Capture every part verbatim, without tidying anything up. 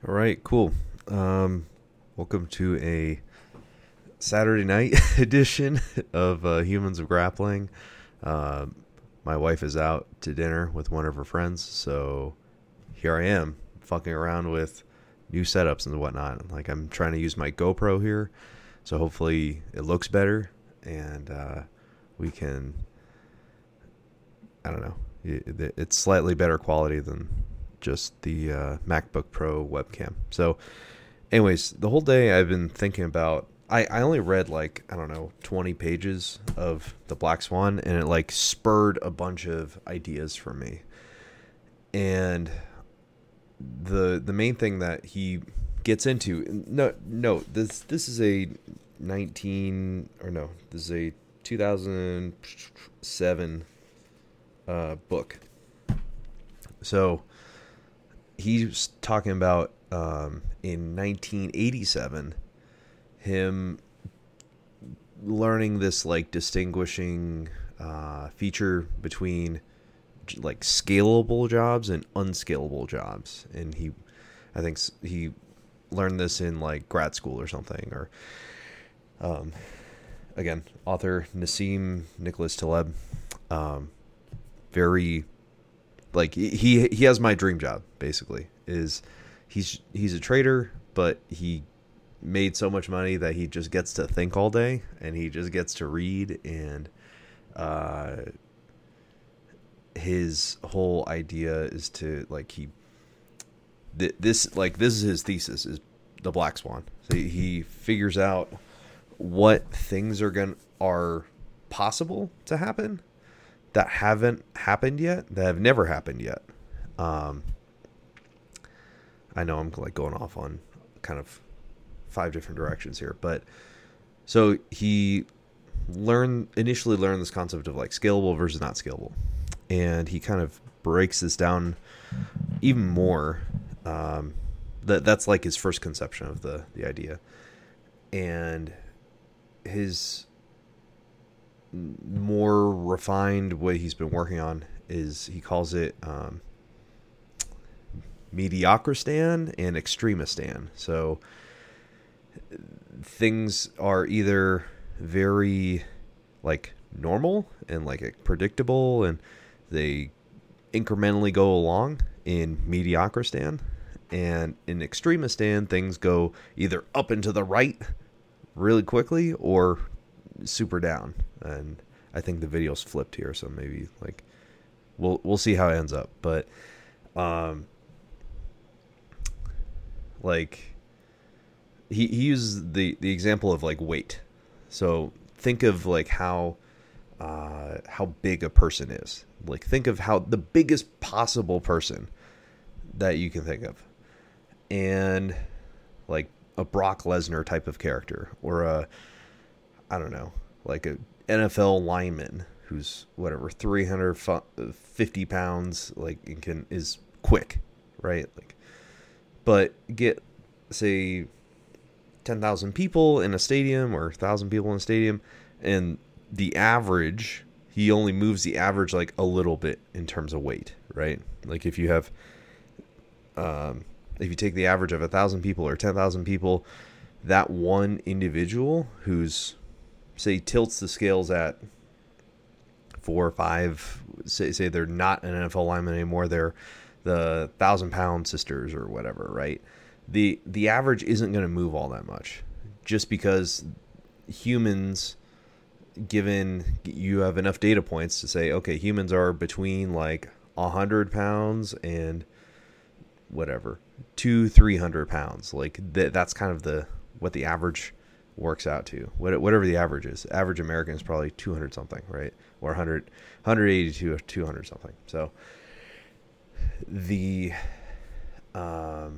All right, cool. Um, welcome to a Saturday night edition of uh, Humans of Grappling. Uh, my wife is out to dinner with one of her friends, so here I am, fucking around with new setups and whatnot. Like, I'm trying to use my GoPro here, so hopefully it looks better, and uh, we can, I don't know, it, it's slightly better quality than just the uh, MacBook Pro webcam. So anyways, the whole day I've been thinking about, I, I only read like, I don't know, twenty pages of The Black Swan, and it like spurred a bunch of ideas for me. And the the main thing that he gets into, no, no, this this is a nineteen, or no, this is a two thousand seven uh, book. So he's talking about um, in nineteen eighty-seven, him learning this like distinguishing uh, feature between like scalable jobs and unscalable jobs, and he, I think he learned this in like grad school or something. Or um, again, author Nassim Nicholas Taleb, um, very. Like he he has my dream job, basically. Is he's he's a trader, but he made so much money that he just gets to think all day, and he just gets to read, and uh his whole idea is to like he th- this like this is his thesis, is the Black Swan. So he, he figures out what things are going are possible to happen that haven't happened yet, that have never happened yet. Um, I know I'm like going off on kind of five different directions here, but so he learned initially learned this concept of like scalable versus not scalable, and he kind of breaks this down even more. Um, that that's like his first conception of the the idea, and his more refined way he's been working on is he calls it um, Mediocristan and Extremistan. So things are either very like normal and like predictable, and they incrementally go along in Mediocristan, and in Extremistan things go either up and to the right really quickly or super down. And I think the video's flipped here, so maybe like we'll we'll see how it ends up. But um like he he uses the the example of like weight. So think of like how uh how big a person is. Like think of how the biggest possible person that you can think of. And like a Brock Lesnar type of character, or a, I don't know, like a N F L lineman who's whatever three hundred fifty pounds, like and can is quick, right? Like, but get say ten thousand people in a stadium or one thousand people in a stadium, and the average, he only moves the average like a little bit in terms of weight, right? Like if you have um if you take the average of a thousand people or ten thousand people, that one individual who's say tilts the scales at four or five, say say they're not an N F L lineman anymore, they're the thousand pound sisters or whatever, right? The the average isn't going to move all that much, just because humans, given you have enough data points to say, okay, humans are between like a hundred pounds and whatever two three hundred pounds. Like th- that's kind of the what the average works out to, whatever the average is. Average American is probably two hundred something, right? Or one hundred, one eighty to two hundred something. So the um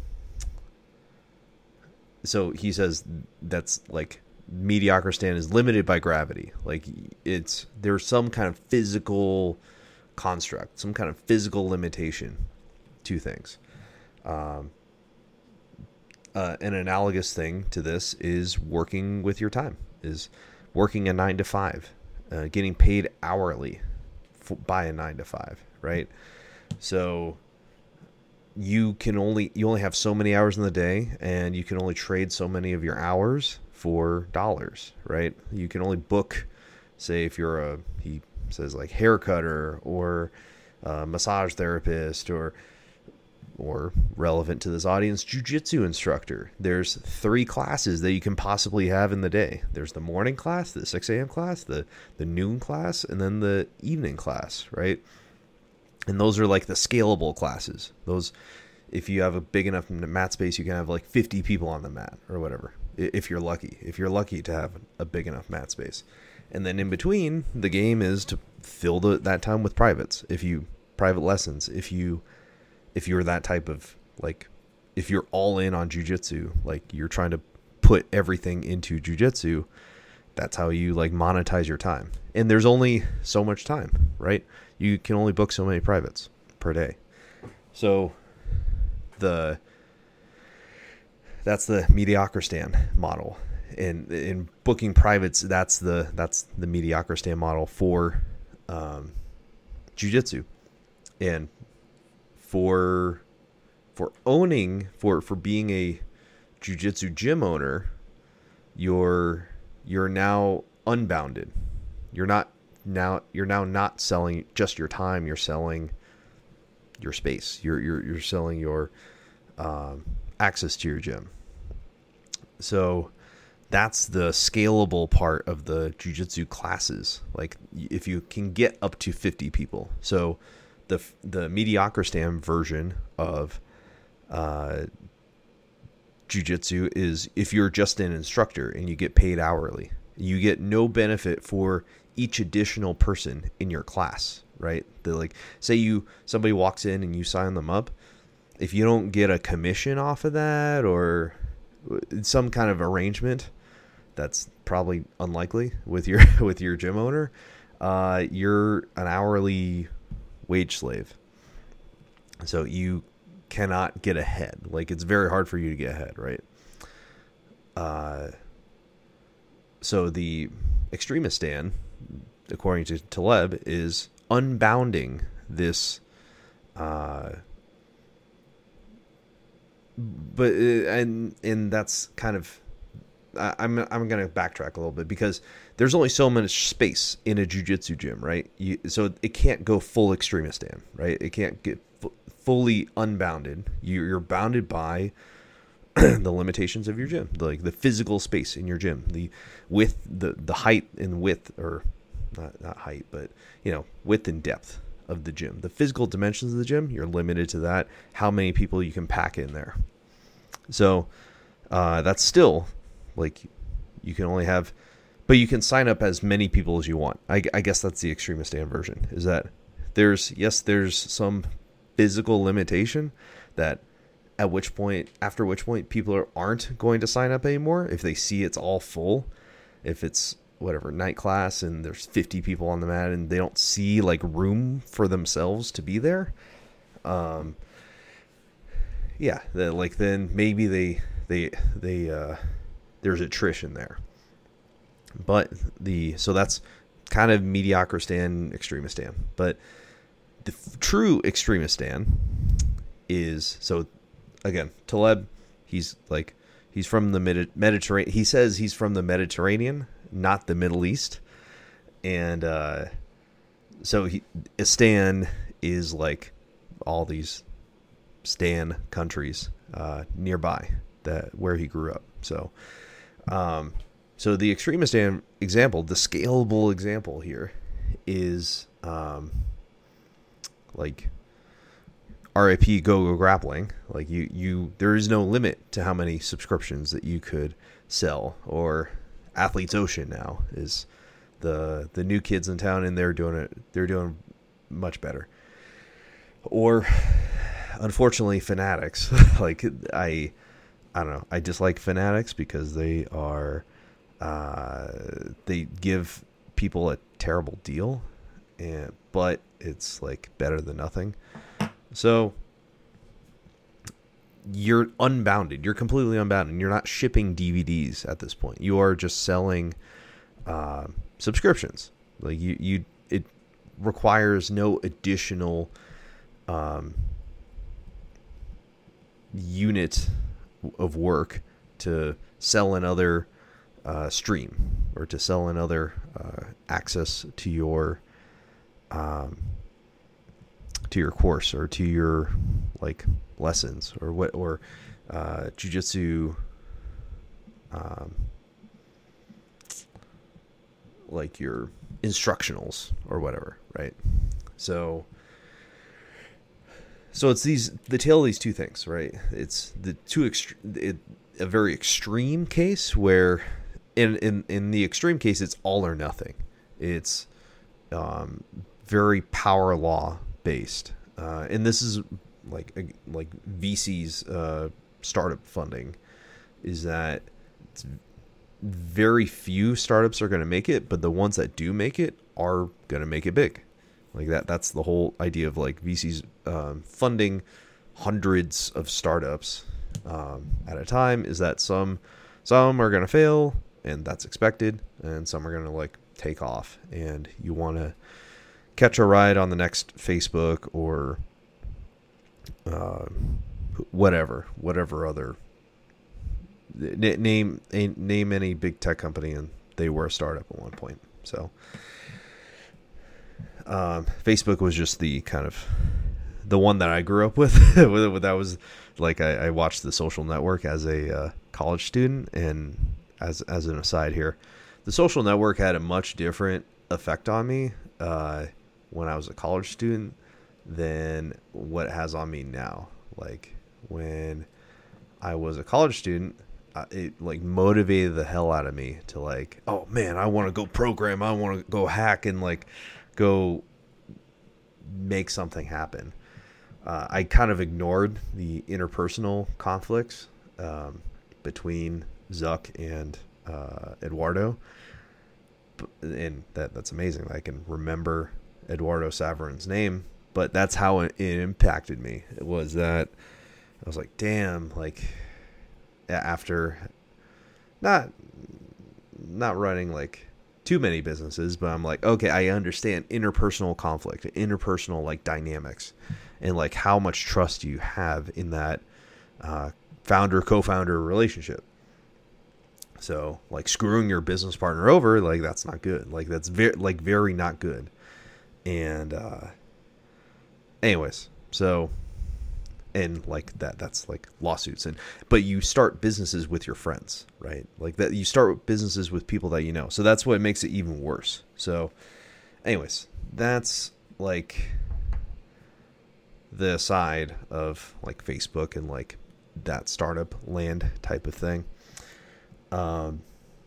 so he says that's like Mediocristan is limited by gravity. Like it's there's some kind of physical construct, some kind of physical limitation to things. Um Uh, an analogous thing to this is working with your time, is working a nine to five, uh, getting paid hourly f- by a nine to five, right? So you can only you only have so many hours in the day, and you can only trade so many of your hours for dollars, right? You can only book, say, if you're a he says like haircutter or a massage therapist, or or relevant to this audience, jiu-jitsu instructor. There's three classes that you can possibly have in the day. There's the morning class, the six a.m. class, the the noon class, and then the evening class, right? And those are like the scalable classes. Those, if you have a big enough mat space, you can have like fifty people on the mat or whatever, if you're lucky. If you're lucky to have a big enough mat space. And then in between, the game is to fill the, that time with privates. If you private lessons, if you if you're that type of, like, if you're all in on jiu-jitsu, like you're trying to put everything into jiu-jitsu, that's how you like monetize your time. And there's only so much time, right? You can only book so many privates per day. So the that's the mediocre stand model. And in booking privates, that's the that's the mediocre stand model for um, jiu-jitsu. And for for owning for for being a jiu-jitsu gym owner, you're you're now unbounded. You're not now you're now not selling just your time. You're selling your space. You're you're you're selling your um, access to your gym. So that's the scalable part of the jiu-jitsu classes. Like if you can get up to fifty people. So the the mediocre stand version of uh, jiu-jitsu is if you're just an instructor and you get paid hourly. You get no benefit for each additional person in your class, right? The, like, say you somebody walks in and you sign them up. If you don't get a commission off of that or some kind of arrangement, that's probably unlikely with your with your gym owner. Uh, you're an hourly wage slave, so you cannot get ahead. Like it's very hard for you to get ahead, right? Uh, so the extremist stand, according to Taleb, is unbounding this. Uh, but and and that's kind of. I'm I'm going to backtrack a little bit because there's only so much space in a jiu-jitsu gym, right? You, so it can't go full extremist stand, right? It can't get f- fully unbounded. You're bounded by the limitations of your gym, like the physical space in your gym, the width, the the height and width, or not not height, but you know, width and depth of the gym. The physical dimensions of the gym, you're limited to that. How many people you can pack in there? So uh, that's still. Like you can only have, but you can sign up as many people as you want. I, I guess that's the extremist stand version, is that there's, yes, there's some physical limitation that at which point, after which point people are, aren't going to sign up anymore. If they see it's all full, if it's whatever night class and there's fifty people on the mat and they don't see like room for themselves to be there. Um, yeah, the, like then maybe they, they, they, uh, there's attrition there. But the so that's kind of mediocre stand, extremist stand. But the f- true extremist stand is, so again, Taleb, he's like he's from the Medi- Mediterranean. He says he's from the Mediterranean, not the Middle East. And uh, so he, a stan is like all these stan countries uh, nearby that where he grew up. So Um, so the extremist stand example, the scalable example here is, um, like R I P Go Go Grappling. Like you, you, there is no limit to how many subscriptions that you could sell. Or Athletes Ocean now is the, the new kids in town, and they're doing it. They're doing much better. Or unfortunately Fanatics, like I, I don't know. I dislike Fanatics because they are, uh, they give people a terrible deal, and but it's like better than nothing. So you're unbounded. You're completely unbounded. You're not shipping D V Ds at this point. You are just selling uh, subscriptions. Like you, you, it requires no additional. Um, unit of work to sell another uh, stream or to sell another uh, access to your um, to your course or to your like lessons or what or uh, jujitsu um, like your instructionals or whatever, right? So so it's these the tale of these two things, right? It's the two ext- it, a very extreme case where in in in the extreme case it's all or nothing. It's um, very power law based, uh, and this is like a, like V C's uh, startup funding is that it's very few startups are going to make it, but the ones that do make it are going to make it big. Like that, that's the whole idea of like V Cs um, funding hundreds of startups um, at a time is that some, some are going to fail and that's expected. And some are going to like take off and you want to catch a ride on the next Facebook or uh, whatever, whatever other name name any big tech company and they were a startup at one point. So um, Facebook was just the kind of the one that I grew up with. That was like I, I watched The Social Network as a uh, college student, and as as an aside here, The Social Network had a much different effect on me uh, when I was a college student than what it has on me now. Like when I was a college student, it like motivated the hell out of me to like, oh man, I want to go program. I want to go hack and like go make something happen. Uh, I kind of ignored the interpersonal conflicts um, between Zuck and uh, Eduardo. And that that's amazing. I can remember Eduardo Saverin's name, but that's how it, it impacted me. It was that I was like, damn, like, after not not running like too many businesses, but I'm like, okay, I understand interpersonal conflict, interpersonal like dynamics, and like how much trust you have in that uh, founder co-founder relationship. So like screwing your business partner over, like that's not good. Like that's very like very not good. And uh, anyways, so. And like that, that's like lawsuits. And but you start businesses with your friends, right? Like that, you start businesses with people that you know. So that's what makes it even worse. So, anyways, that's like the side of like Facebook and like that startup land type of thing. Um,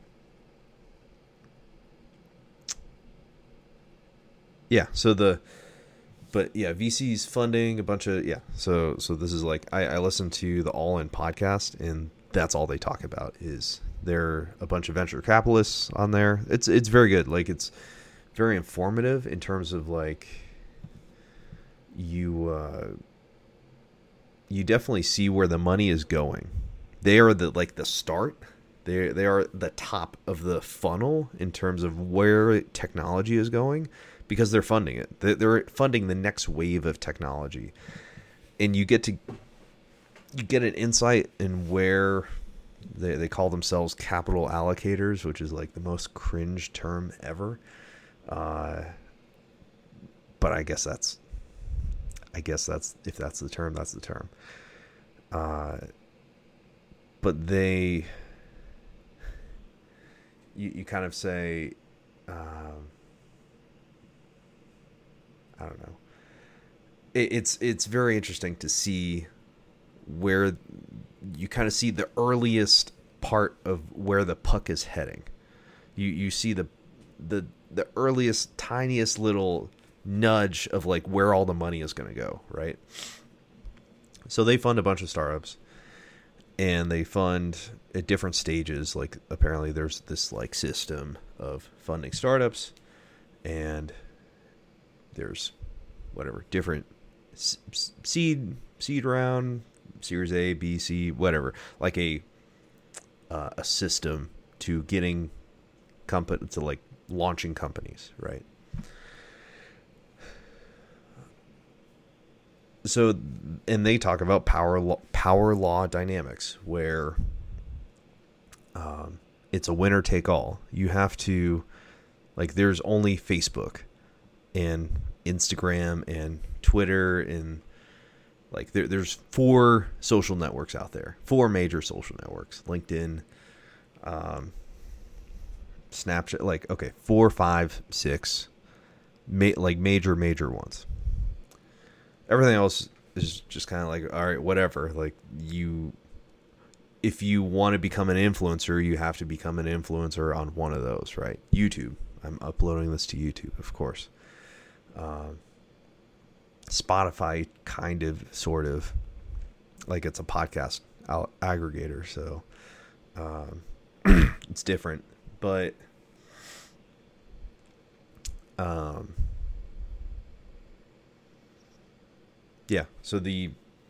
yeah. So the. But yeah, V C's funding a bunch of, yeah. So, so this is like, I, I listen to the All In podcast and that's all they talk about is there a bunch of venture capitalists on there. It's, it's very good. Like it's very informative in terms of like you, uh, you definitely see where the money is going. They are the, like the start. They, they are the top of the funnel in terms of where technology is going. Because they're funding it. They're funding the next wave of technology. And you get to you get an insight in where they, they call themselves capital allocators, which is like the most cringe term ever. Uh, but I guess that's I guess that's if that's the term, that's the term. Uh, but they you, you kind of say um, I don't know. It, it's it's very interesting to see where you kind of see the earliest part of where the puck is heading. You you see the the the earliest, tiniest little nudge of like where all the money is going to go, right? So they fund a bunch of startups, and they fund at different stages. Like apparently there's this like system of funding startups, and there's whatever different seed seed round, Series A, B, C, whatever, like a uh, a system to getting company to like launching companies, right? so, and they talk about power law, power law dynamics where um, it's a winner take all. You have to, like, there's only Facebook and Instagram and Twitter and like there, there's four social networks out there, four major social networks: LinkedIn, um, Snapchat. Like, okay, four, five, six, ma- like major, major ones. Everything else is just kind of like, all right, whatever. Like, you, if you want to become an influencer, you have to become an influencer on one of those, right? YouTube. I'm uploading this to YouTube, of course. Um, Spotify, kind of, sort of, like it's a podcast out aggregator, so um, it's different. But um, yeah, so the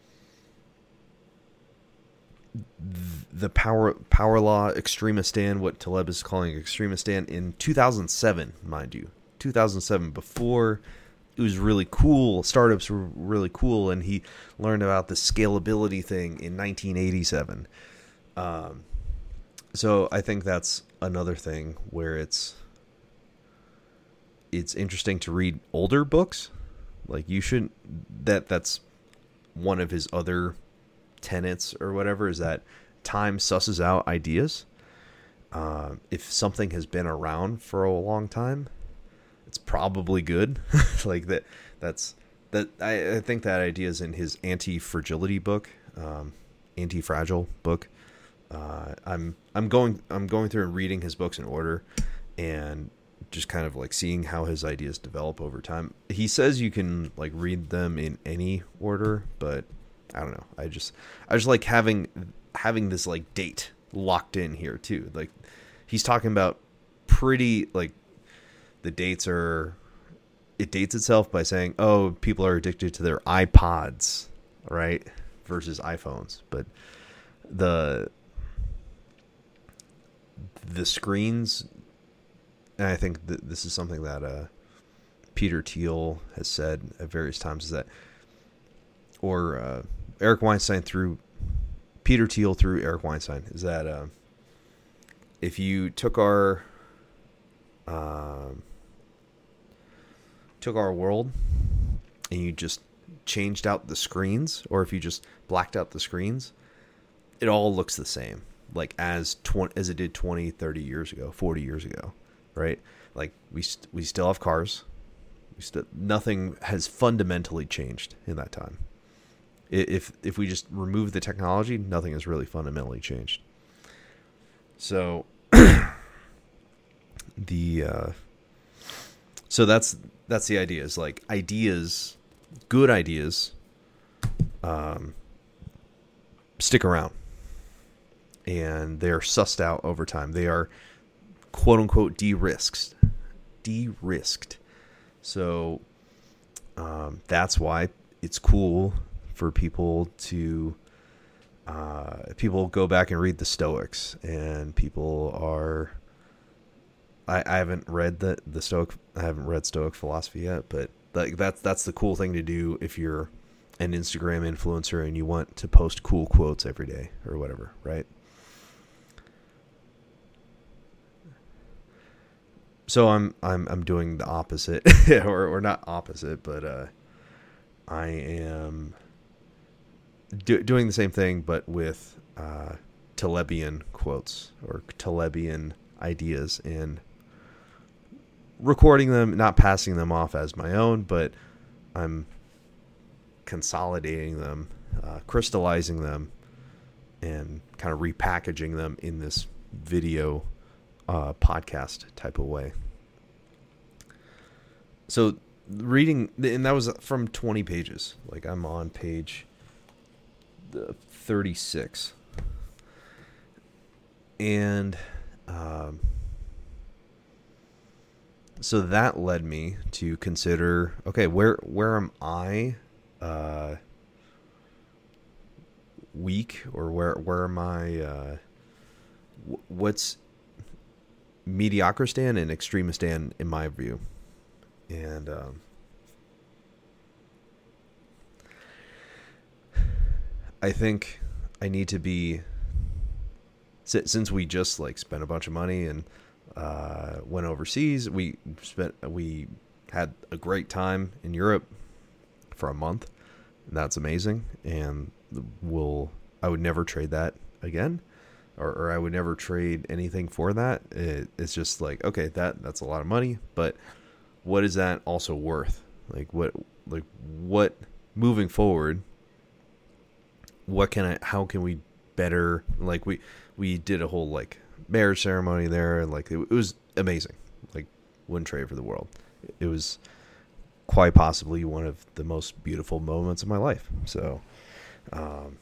the power power law extremistan, what Taleb is calling extremistan, in two thousand seven, mind you, two thousand seven, before it was really cool. Startups were really cool, and he learned about the scalability thing in nineteen eighty-seven. Um, so I think that's another thing where it's it's interesting to read older books. Like, you shouldn't. That that's one of his other tenets or whatever, is that time susses out ideas. Uh, if something has been around for a long time, it's probably good. Like that. That's that. I, I think that idea is in his anti-fragility book, um, anti-fragile book. Uh, I'm I'm going I'm going through and reading his books in order, and just kind of like seeing how his ideas develop over time. He says you can like read them in any order, but I don't know. I just I just like having having this like date locked in here too. Like, he's talking about pretty like. The dates are, it dates itself by saying, oh, people are addicted to their iPods, right? Versus iPhones. But the, the screens, and I think that this is something that uh, Peter Thiel has said at various times, is that, or uh, Eric Weinstein through, Peter Thiel through Eric Weinstein, is that uh, if you took our, um, took our world and you just changed out the screens, or if you just blacked out the screens, it all looks the same, like as twenty as it did twenty, thirty years ago, forty years ago, right? Like, we st- we still have cars. We st- nothing has fundamentally changed in that time. If if we just remove the technology, nothing has really fundamentally changed. So the uh, so that's that's the idea, is like ideas, good ideas, um, stick around, and they are sussed out over time. They are quote unquote de-risked, de-risked. So um, that's why it's cool for people to uh, people go back and read the Stoics, and people are. I, I haven't read the the Stoic. I haven't read Stoic philosophy yet, but like that's that's the cool thing to do if you're an Instagram influencer and you want to post cool quotes every day or whatever, right? So I'm I'm I'm doing the opposite, or or not opposite, but uh, I am do, doing the same thing, but with uh, Talebian quotes or Talebian ideas, and recording them, not passing them off as my own, but I'm consolidating them, uh, crystallizing them, and kind of repackaging them in this video uh, podcast type of way. So reading, and that was from twenty pages. Like, I'm on page thirty-six. And um, so that led me to consider, okay, where where am I uh, weak, or where where am I? Uh, what's mediocristan and extremistan in my view? And um, I think I need to be, since we just like spent a bunch of money and uh, went overseas. We spent we had a great time in Europe for a month. That's amazing, and we'll I would never trade that again, or, or I would never trade anything for that. It, it's just like, okay, that that's a lot of money, but what is that also worth? Like what like what moving forward? What can I? How can we better? Like we we did a whole like marriage ceremony there, and like it, it was amazing. Like wouldn't trade for the world. It was quite possibly one of the most beautiful moments of my life. So, um,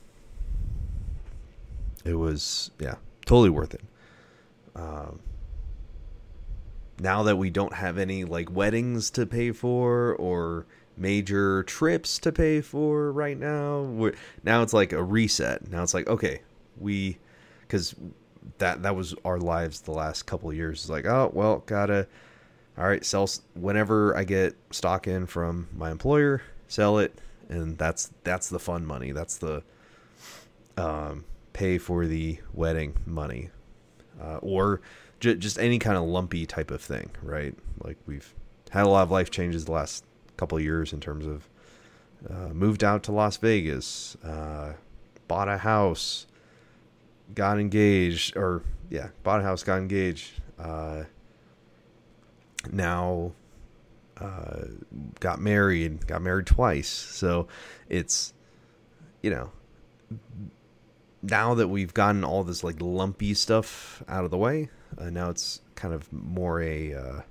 it was yeah, totally worth it. Um, now that we don't have any like weddings to pay for or major trips to pay for right now, we're, now it's like a reset. Now it's like, okay, we, because that that was our lives the last couple of years. It's like, oh well, gotta all right, sell whenever I get stock in from my employer, sell it, and that's that's the fun money. That's the um, pay for the wedding money, uh, or j- just any kind of lumpy type of thing, right? Like we've had a lot of life changes the last couple of years in terms of uh, moved out to Las Vegas, uh, bought a house, got engaged, or yeah, bought a house, got engaged. Uh, now uh, got married, got married twice. So it's, you know, now that we've gotten all this like lumpy stuff out of the way, uh, now it's kind of more a uh,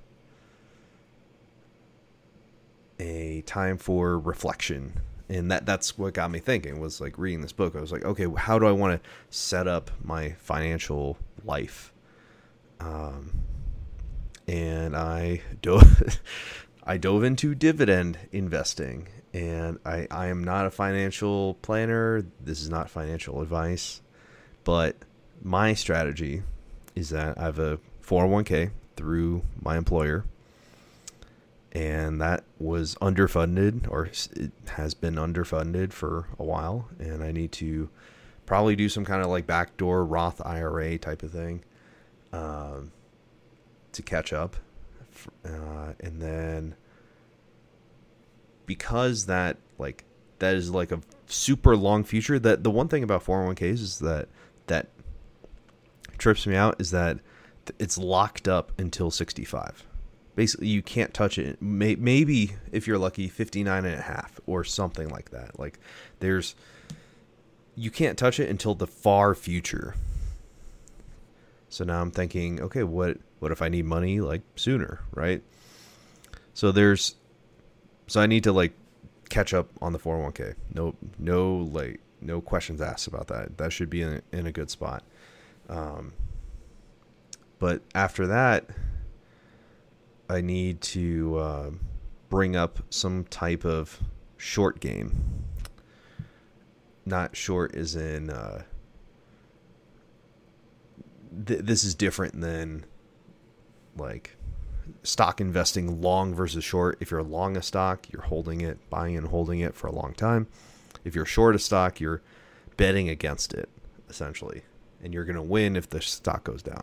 a time for reflection. And that that's what got me thinking, was like reading this book. I was like, okay, how do I want to set up my financial life? Um, and I dove, I dove into dividend investing. And I, I am not a financial planner. This is not financial advice. But my strategy is that I have a four oh one k through my employer. And that was underfunded, or it has been underfunded for a while. And I need to probably do some kind of like backdoor Roth I R A type of thing um, to catch up. Uh, and then because that like that is like a super long future, that the one thing about four oh one k's is that that trips me out is that it's locked up until sixty-five. Basically, you can't touch it. Maybe if you're lucky, fifty-nine and a half or something like that. Like there's, you can't touch it until the far future. So now I'm thinking, okay, what, what if I need money like sooner, right? So there's, so I need to like catch up on the four oh one k. No, no, like no questions asked about that. That should be in, in a good spot. Um, but after that, I need to uh, bring up some type of short game. Not short as in uh, th- this is different than like stock investing, long versus short. If you're long a stock, you're holding it, buying and holding it for a long time. If you're short a stock, you're betting against it essentially, and you're going to win if the stock goes down.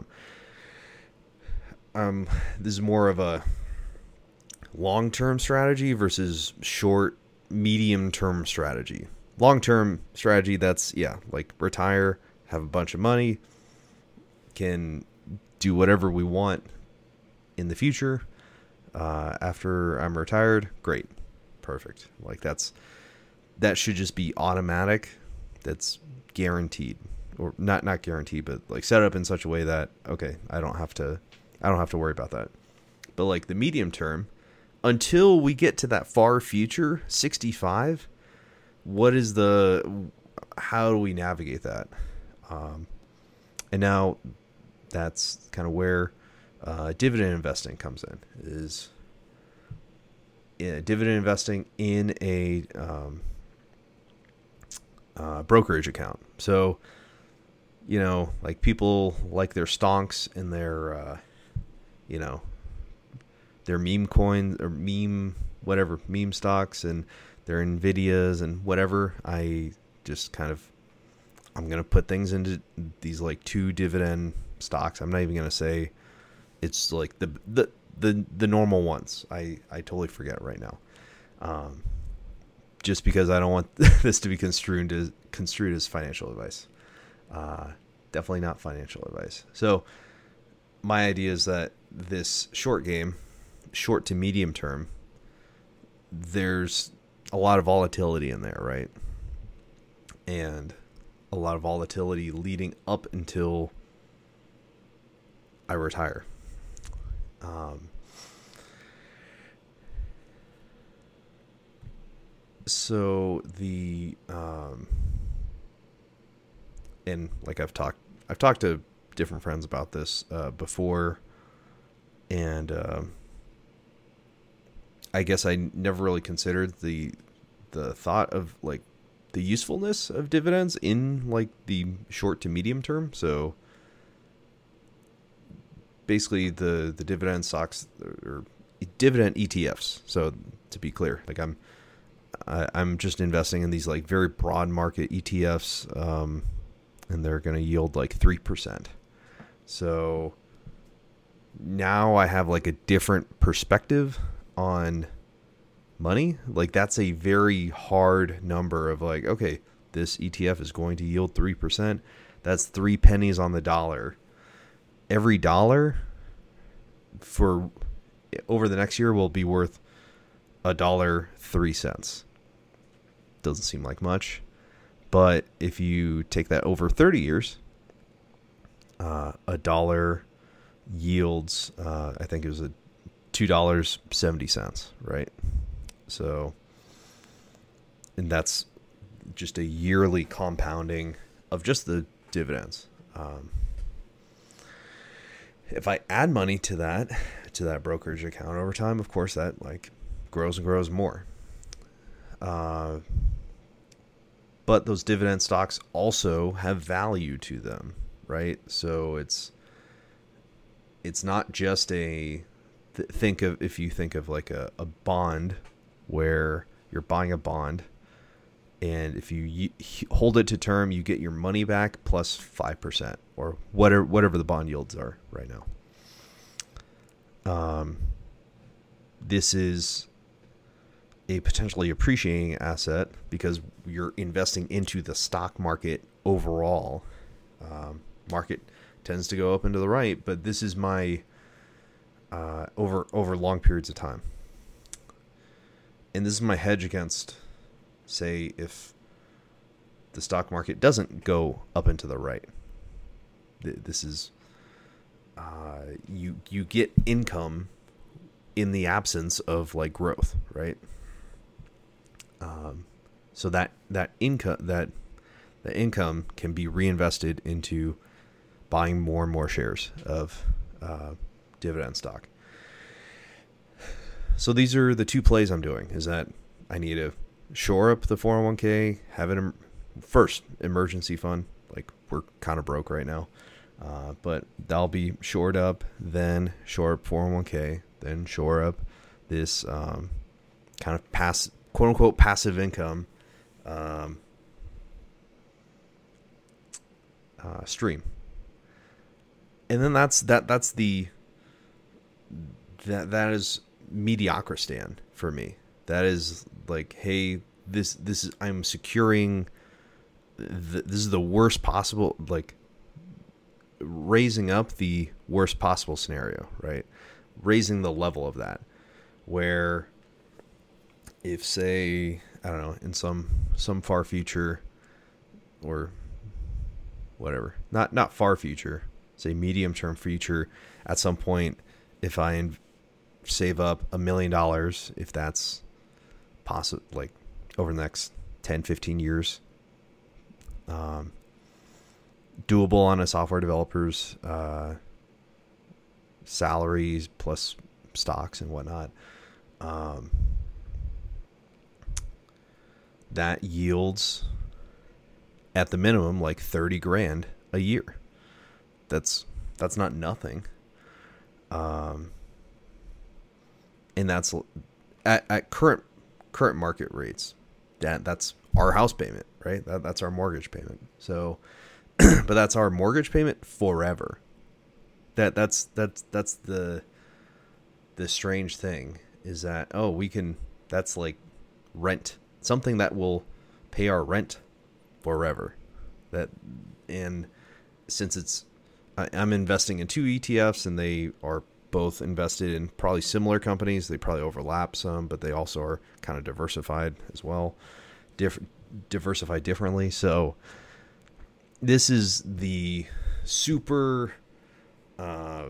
Um, this is more of a long-term strategy versus short, medium-term strategy. Long-term strategy, that's, yeah, like retire, have a bunch of money, can do whatever we want in the future. Uh, after I'm retired, great. Perfect. Like that's, that should just be automatic. That's guaranteed. Or not, not guaranteed, but like set up in such a way that, okay, I don't have to I don't have to worry about that. But like the medium term, until we get to that far future, sixty-five, what is the, how do we navigate that? Um, and now that's kind of where uh, dividend investing comes in, is yeah, dividend investing in a um, uh, brokerage account. So, you know, like people like their stonks and their, uh, you know, their meme coins or meme, whatever, meme stocks and their Nvidias and whatever. I just kind of I'm going to put things into these like two dividend stocks. I'm not even going to say it's like the, the, the, the normal ones. I, I totally forget right now. Um, just because I don't want this to be construed as construed as financial advice. Uh, definitely not financial advice. So my idea is that this short game, short to medium term, there's a lot of volatility in there, right? And a lot of volatility leading up until I retire. Um, so the um, and like I've talked, I've talked to different friends about this uh, before, and um, I guess I never really considered the the thought of like the usefulness of dividends in like the short to medium term. So basically the, the dividend stocks or dividend E T Fs. So to be clear, like I'm, I, I'm just investing in these like very broad market E T Fs. Um, and they're going to yield like three percent. So now I have like a different perspective on money. Like that's a very hard number of like, okay, this E T F is going to yield three percent. That's three pennies on the dollar. Every dollar for over the next year will be worth a dollar three cents. Doesn't seem like much, but if you take that over thirty years, uh, a dollar yields, uh, I think it was a two dollars and seventy cents, right? So, and that's just a yearly compounding of just the dividends. Um, if I add money to that, to that brokerage account over time, of course that like grows and grows more. Uh, but those dividend stocks also have value to them, right? So it's, it's not just a, th- think of, if you think of like a, a bond where you're buying a bond, and if you y- hold it to term, you get your money back plus five percent or whatever whatever the bond yields are right now. Um, this is a potentially appreciating asset because you're investing into the stock market overall. Um, market tends to go up and to the right, but this is my uh, over over long periods of time. And this is my hedge against, say, if the stock market doesn't go up and to the right. This is, uh, you you get income in the absence of like growth, right? Um, so that that income that the income can be reinvested into buying more and more shares of uh, dividend stock. So these are the two plays I'm doing, is that I need to shore up the four oh one k, have an em- first emergency fund. Like we're kind of broke right now, uh, but that'll be shored up, then shore up four oh one k, then shore up this um, kind of pass, quote unquote, passive income um, uh, stream. And then that's that. That's the that that is Mediocristan for me. That is like, hey, this this is I'm securing. The, this is the worst possible, like raising up the worst possible scenario, right? Raising the level of that, where if say I don't know in some some far future or whatever, not not far future, say medium term future, at some point, if I in, save up a million dollars, if that's possible, like over the next ten, fifteen years, um, doable on a software developer's uh, salaries plus stocks and whatnot, um, that yields at the minimum like thirty grand a year. That's that's not nothing. Um, and that's at, at current current market rates. That that's our house payment right? That, that's our mortgage payment. So, but that's our mortgage payment forever. That that's that's that's the the strange thing is that, oh, we can, that's like rent, something that will pay our rent forever. That, and since it's, I, I'm investing in two E T Fs and they are both invested in probably similar companies. They probably overlap some, but they also are kind of diversified as well, Dif- diversified differently. So this is the super uh,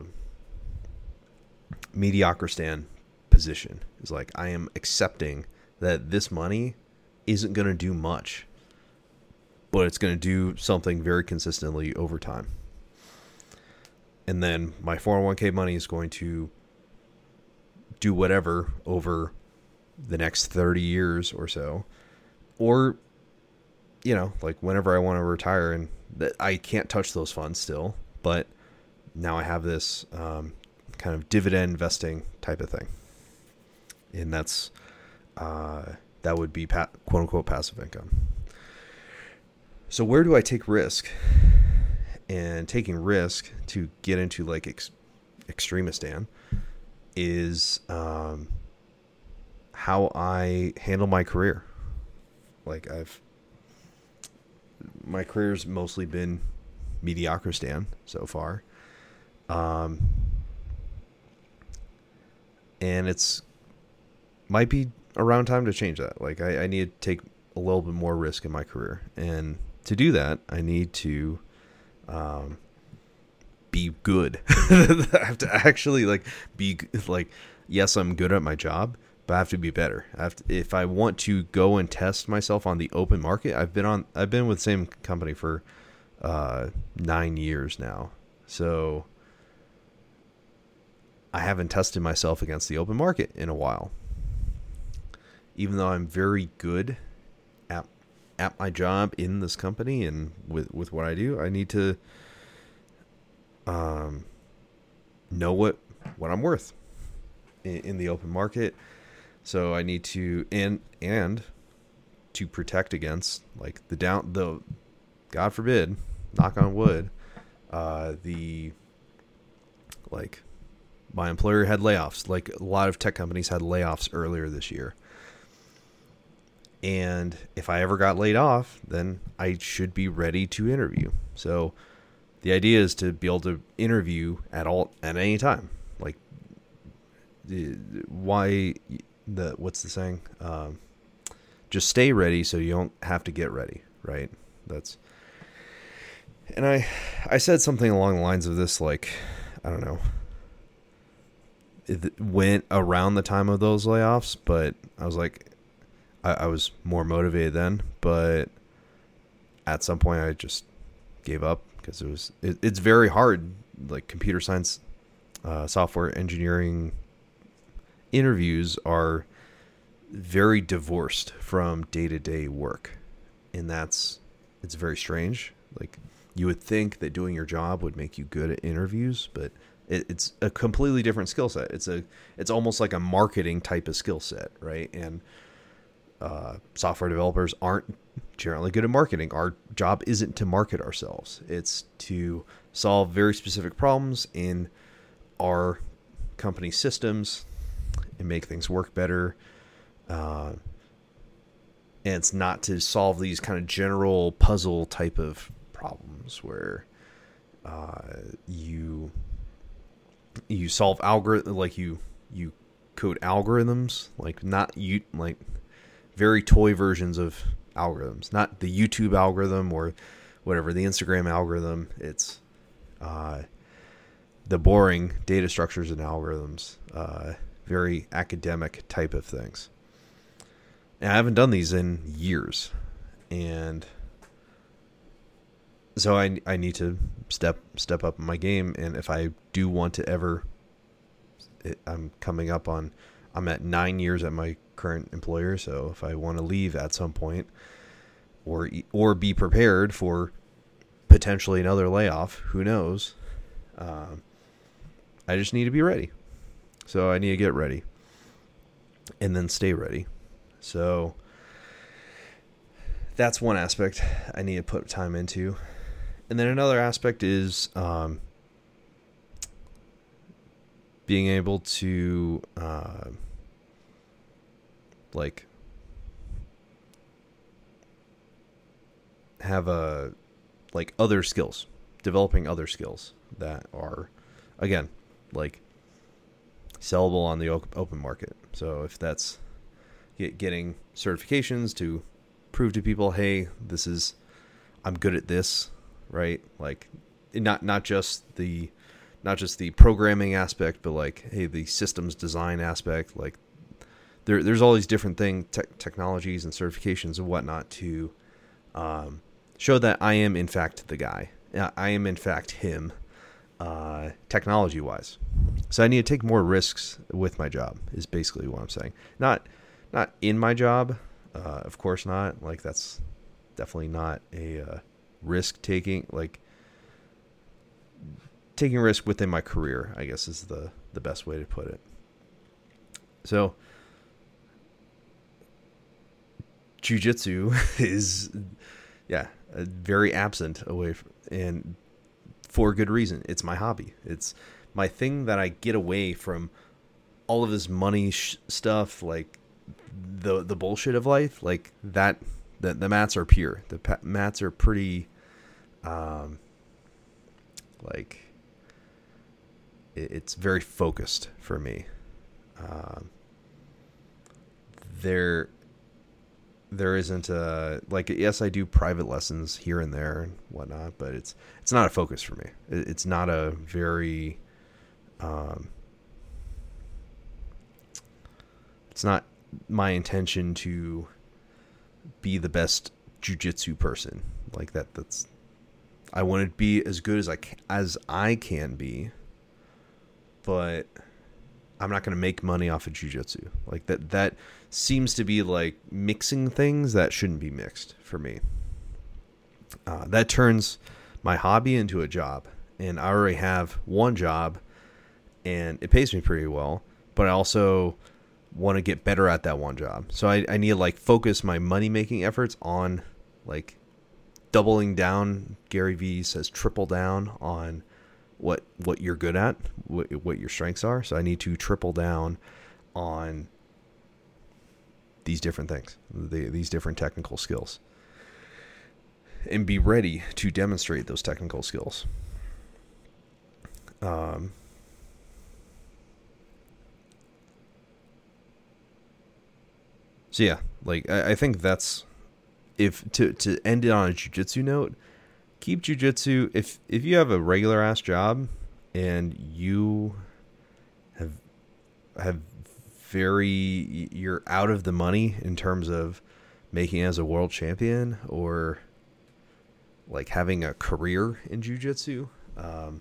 mediocre stand position. Is like, I am accepting that this money isn't going to do much, but it's going to do something very consistently over time. And then my four oh one k money is going to do whatever over the next thirty years or so. Or, you know, like whenever I want to retire, and that I can't touch those funds still, but now I have this um, kind of dividend investing type of thing. And that's, uh, that would be pa- quote unquote passive income. So where do I take risk? And taking risk to get into like ex- Extremistan is um, how I handle my career. Like I've, my career's mostly been mediocre Stan so far. Um, and it's might be around time to change that. Like I, I need to take a little bit more risk in my career. And to do that, I need to Um, be good. I have to actually like be like, yes, I'm good at my job, but I have to be better. I have to, if I want to go and test myself on the open market. I've been on, I've been with the same company for uh, nine years now. So I haven't tested myself against the open market in a while, even though I'm very good at at my job in this company and with, with what I do. I need to um, know what, what I'm worth in, in the open market. So I need to, and, and to protect against like the down, the, God forbid, knock on wood, uh, the, like my employer had layoffs. Like a lot of tech companies had layoffs earlier this year. And if I ever got laid off, then I should be ready to interview. So the idea is to be able to interview at all, at any time. Like the, why the, what's the saying? Um, just stay ready so you don't have to get ready. Right. That's, and I, I said something along the lines of this, like, I don't know, it went around the time of those layoffs, but I was like, I was more motivated then, but at some point I just gave up because it was, it, it's very hard. Like computer science, uh, software engineering interviews are very divorced from day-to-day work. And that's, it's very strange. Like you would think that doing your job would make you good at interviews, but it, it's a completely different skill set. It's a, it's almost like a marketing type of skill set. Right. And, Uh, software developers aren't generally good at marketing. Our job isn't to market ourselves. It's to solve very specific problems in our company systems and make things work better. Uh, and it's not to solve these kind of general puzzle type of problems where uh, you you solve algorithm like you you code algorithms, like not you like. very toy versions of algorithms, not the YouTube algorithm or whatever, the Instagram algorithm. It's uh, the boring data structures and algorithms, uh, very academic type of things. And I haven't done these in years. And so I, I need to step, step up in my game. And if I do want to ever, it, I'm coming up on, I'm at nine years at my current employer. So if I want to leave at some point or, or be prepared for potentially another layoff, who knows? Um, I just need to be ready. So I need to get ready and then stay ready. So that's one aspect I need to put time into. And then another aspect is um, being able to uh, like have a like other skills, developing other skills that are, again, like sellable on the open market. So if that's get, getting certifications to prove to people, hey, this is, I'm good at this, right? Like not, not just the, not just the programming aspect, but like, hey, the systems design aspect, like there, there's all these different thing, te- technologies and certifications and whatnot to, um, show that I am in fact the guy. I am in fact him, uh, technology wise. So I need to take more risks with my job is basically what I'm saying. Not, not in my job. Uh, of course not. Like that's definitely not a, uh, risk taking, like taking risk within my career, I guess is the, the best way to put it. So jiu-jitsu is, yeah, very absent away from, and for good reason. It's my hobby. It's my thing that I get away from all of this money sh- stuff, like the the bullshit of life. Like that, the, the mats are pure. The pa- mats are pretty, um, like it, it's very focused for me. Um, they're. There isn't a, like, yes, I do private lessons here and there and whatnot, but it's, it's not a focus for me. It's not a very, um, it's not my intention to be the best jiu-jitsu person like that. That's, I want to be as good as I can, as I can be, but I'm not going to make money off of jiu-jitsu. Like that, that seems to be like mixing things that shouldn't be mixed for me. Uh, that turns my hobby into a job, and I already have one job and it pays me pretty well, but I also want to get better at that one job. So I, I need to like focus my money making efforts on like doubling down. Gary Vee says triple down on what what you're good at, what, what your strengths are. So I need to triple down on these different things, the, these different technical skills, and be ready to demonstrate those technical skills. Um, so yeah, like I, I think that's, if to, to end it on a jiu-jitsu note, keep jiu-jitsu. If, if you have a regular ass job and you have, have very, you're out of the money in terms of making it as a world champion or like having a career in jiu-jitsu, um,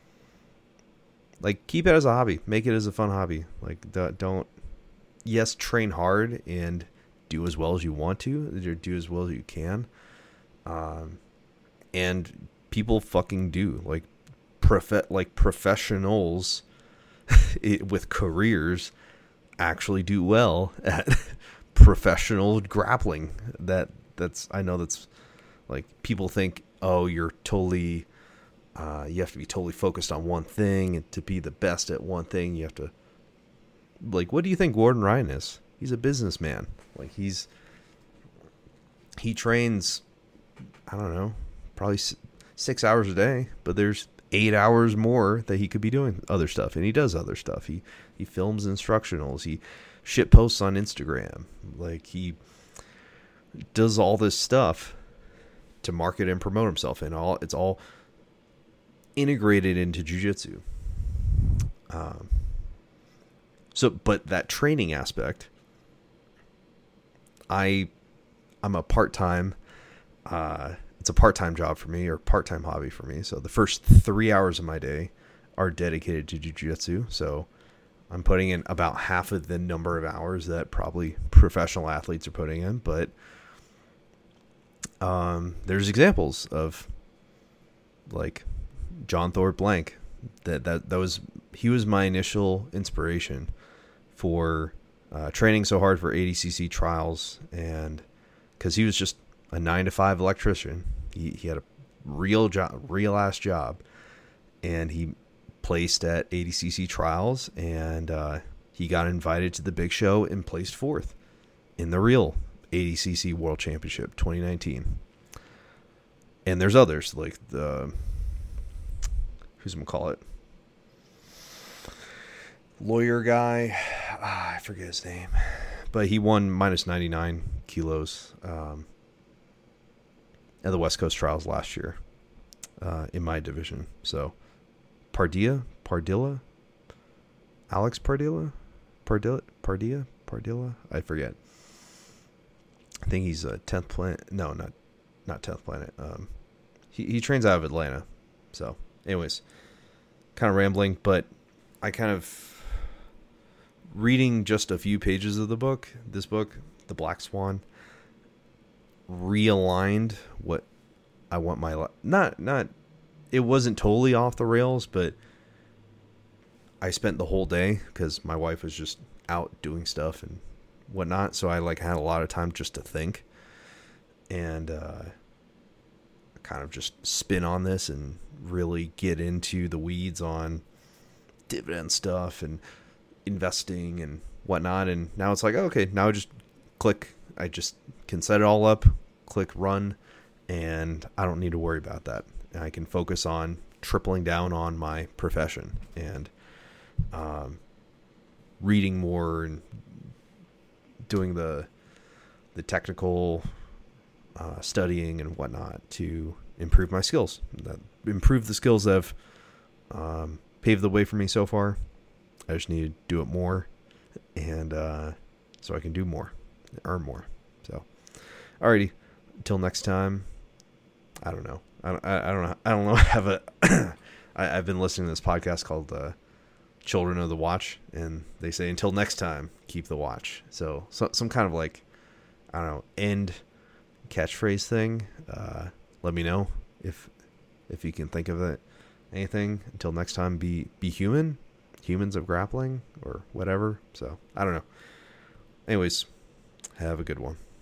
like keep it as a hobby, make it as a fun hobby. Like don't, yes, train hard and do as well as you want to, do as well as you can. Um, and people fucking do, like prof- like professionals it, with careers actually do well at professional grappling. That that's, I know that's like people think, oh, you're totally, uh, you have to be totally focused on one thing and to be the best at one thing. You have to, like, what do you think Gordon Ryan is? He's a businessman. Like he's, he trains, I don't know, probably six hours a day, but there's eight hours more that he could be doing other stuff. And he does other stuff. He, he films instructionals. He shit posts on Instagram. Like he does all this stuff to market and promote himself, and all it's all integrated into jiu-jitsu. Um, so, but that training aspect, I, I'm a part-time, uh, it's a part-time job for me or part-time hobby for me. So the first three hours of my day are dedicated to jiu-jitsu. So I'm putting in about half of the number of hours that probably professional athletes are putting in. But um, there's examples of like John Thorpe Blank. That, that, that was, he was my initial inspiration for uh, training so hard for A D C C trials. And because he was just a nine to five electrician. He he had a real job, real ass job, and he placed at A D C C trials, and uh, he got invited to the big show and placed fourth in the real A D C C World Championship twenty nineteen. And there's others like the who's gonna call it lawyer guy. Ah, I forget his name, but he won minus ninety-nine kilos um, at the West Coast trials last year uh, in my division. So Pardilla, Pardilla, Alex Pardilla, Pardilla, Pardilla, Pardilla. I forget. I think he's a tenth planet. No, not not tenth planet. Um, he he trains out of Atlanta. So, anyways, kind of rambling, but I kind of reading just a few pages of the book. This book, The Black Swan, realigned what I want my life. Not not. It wasn't totally off the rails, but I spent the whole day because my wife was just out doing stuff and whatnot. So I like had a lot of time just to think and uh, kind of just spin on this and really get into the weeds on dividend stuff and investing and whatnot. And now it's like, okay, now I just click. I just can set it all up, click run, and I don't need to worry about that. I can focus on tripling down on my profession and um, reading more and doing the the technical uh, studying and whatnot to improve my skills. That improve the skills that have um, paved the way for me so far. I just need to do it more, and uh, so I can do more, earn more. So, alrighty, until next time. I don't know. I don't, I, I don't know. I don't know. I have a. I, I've been listening to this podcast called uh, "Children of the Watch," and they say, "Until next time, keep the watch." So, so some kind of like, I don't know, end catchphrase thing. Uh, let me know if if you can think of it. Anything. Until next time, be be human, humans of grappling, or whatever. So I don't know. Anyways, have a good one.